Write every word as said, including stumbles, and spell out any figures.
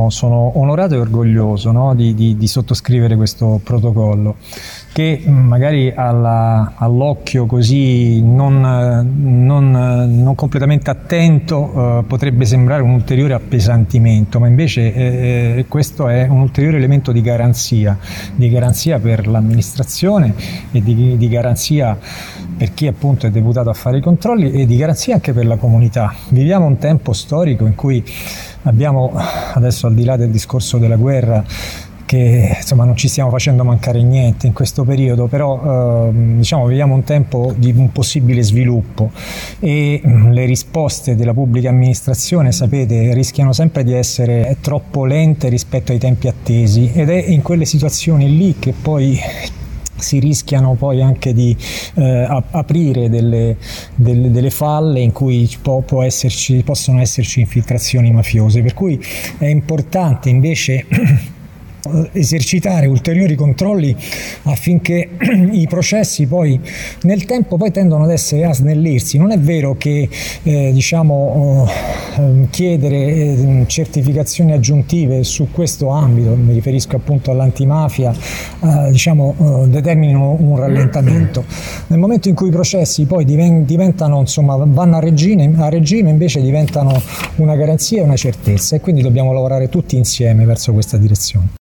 sono onorato e orgoglioso, no, di, di, di sottoscrivere questo protocollo, che magari alla, all'occhio così non, non, non completamente attento eh, potrebbe sembrare un ulteriore appesantimento, ma invece eh, questo è un ulteriore elemento di garanzia, di garanzia per l'amministrazione e di, di garanzia per chi appunto è deputato a fare i controlli e di garanzia anche per la comunità. Viviamo un tempo storico in cui abbiamo, adesso al di là del discorso della guerra, che insomma non ci stiamo facendo mancare niente in questo periodo, però eh, diciamo viviamo un tempo di un possibile sviluppo e mh, le risposte della pubblica amministrazione, sapete, rischiano sempre di essere troppo lente rispetto ai tempi attesi, ed è in quelle situazioni lì che poi si rischiano poi anche di eh, aprire delle, delle, delle falle in cui può, può esserci, possono esserci infiltrazioni mafiose, per cui è importante invece esercitare ulteriori controlli affinché i processi poi nel tempo poi tendono ad essere a snellirsi. Non è vero che eh, diciamo eh, chiedere eh, certificazioni aggiuntive su questo ambito, mi riferisco appunto all'antimafia, eh, diciamo eh, determinino un rallentamento. Nel momento in cui i processi poi diven- diventano insomma vanno a regime, a regime invece diventano una garanzia e una certezza, e quindi dobbiamo lavorare tutti insieme verso questa direzione.